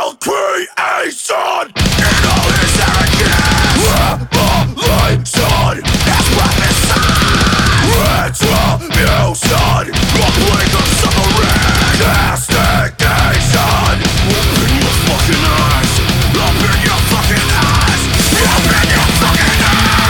all creation in all its arrogance. Revelation is prophesied. Retribution, a blink of suffering. Castigation, open your fucking eyes. Open your fucking eyes. Open your fucking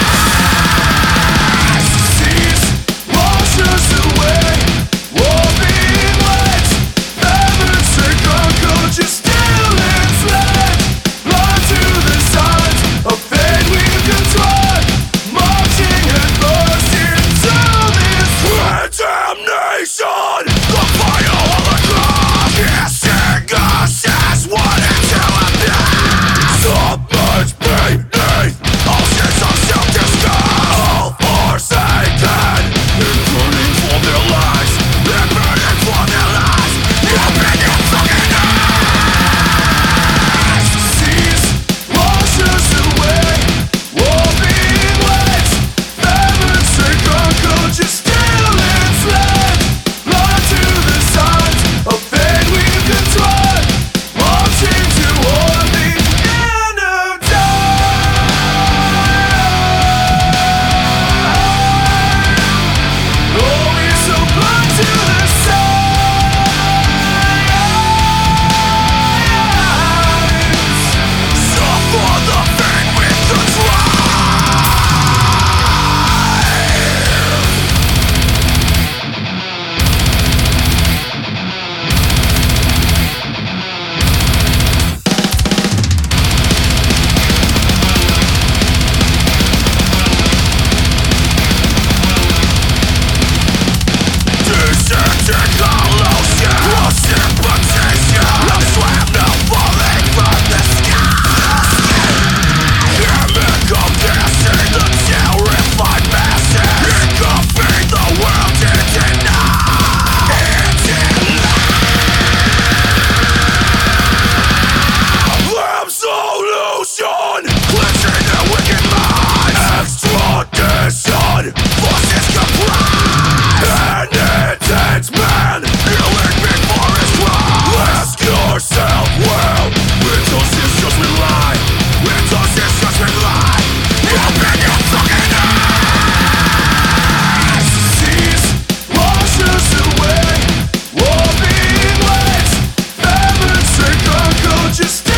eyes. Cease, wash us away. War being wet. Heaven's sake, unconscious, still enslaved. Blind to the signs of fate we've contrived. Marching and burst into this damnation. The final of the clock. Kissing us as one into abyss. Submerged beneath oceans of self-disgust. All forsaken, and burning for their lives. They're burning for their lives. Open your fucking eyes. Cease, wash us away. War being wet. Heaven's sake, unconscious, still enslaved. Blind to the signs of fate we've contrived. Marching toward the end of time. Oh, we're so blind to the signs. Suffer the fate we've contrived. Descending collusion, precipitation. I'm swam now falling from the sky. Chemical gassing the terrified masses. Engulfing the world into night. Absolution, cleansing the wicked mind. Extradition, forces comprise. An intense man, healing before his crime. Ask yourself, well, with those issues we lie. With those issues we lie. Open your fucking eyes. Cease, wash us away. War being wet. Heaven's sake, unconscious.